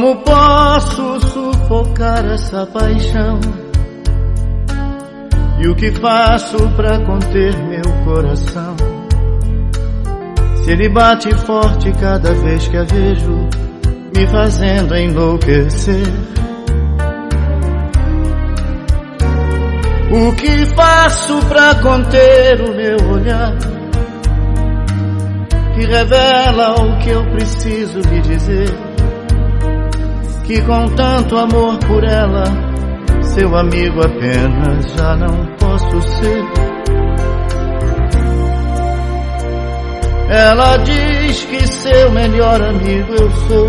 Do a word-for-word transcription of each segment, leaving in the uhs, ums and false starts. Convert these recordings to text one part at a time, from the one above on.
Como posso sufocar essa paixão? E o que faço pra conter meu coração? Se ele bate forte cada vez que a vejo, me fazendo enlouquecer. O que faço pra conter o meu olhar, que revela o que eu preciso lhe dizer? Que com tanto amor por ela, seu amigo apenas já não posso ser. Ela diz que seu melhor amigo eu sou,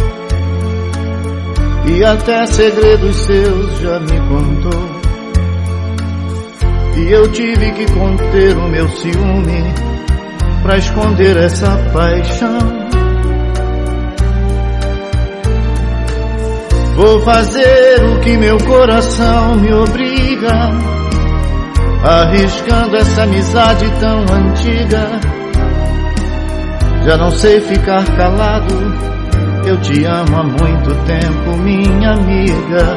e até segredos seus já me contou. E eu tive que conter o meu ciúme pra esconder essa paixão. Vou fazer o que meu coração me obriga, arriscando essa amizade tão antiga. Já não sei ficar calado, eu te amo há muito tempo, minha amiga.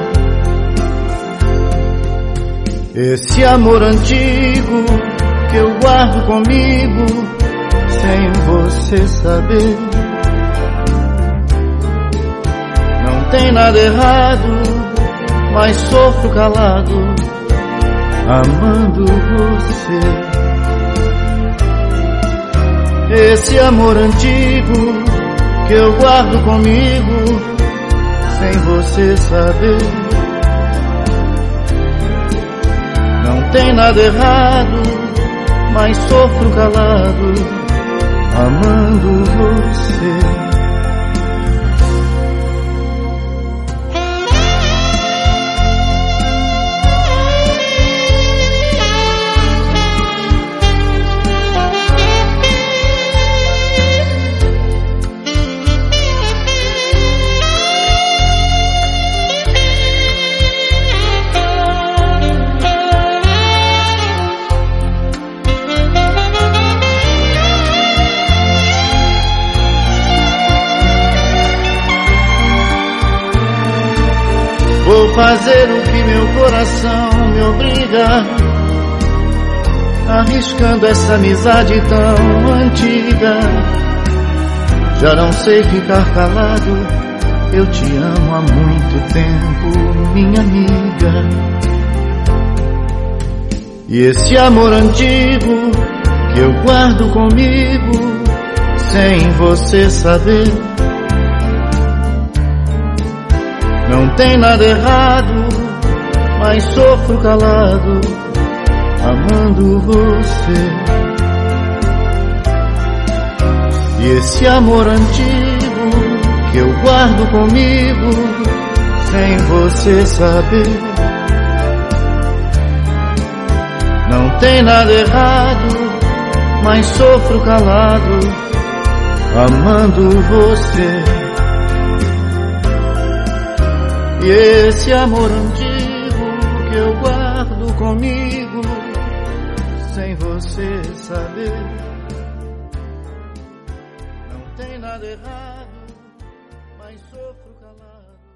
Esse amor antigo que eu guardo comigo, sem você saber. Não tem nada errado, mas sofro calado, amando você. Esse amor antigo que eu guardo comigo, sem você saber. Não tem nada errado, mas sofro calado, amando você. Vou fazer o que meu coração me obriga, arriscando essa amizade tão antiga. Já não sei ficar calado, eu te amo há muito tempo, minha amiga. E esse amor antigo que eu guardo comigo, sem você saber. Não tem nada errado, mas sofro calado, amando você. E esse amor antigo que eu guardo comigo, sem você saber. Não tem nada errado, mas sofro calado, amando você. E esse amor antigo que eu guardo comigo, sem você saber. Não tem nada errado, mas sofro calado.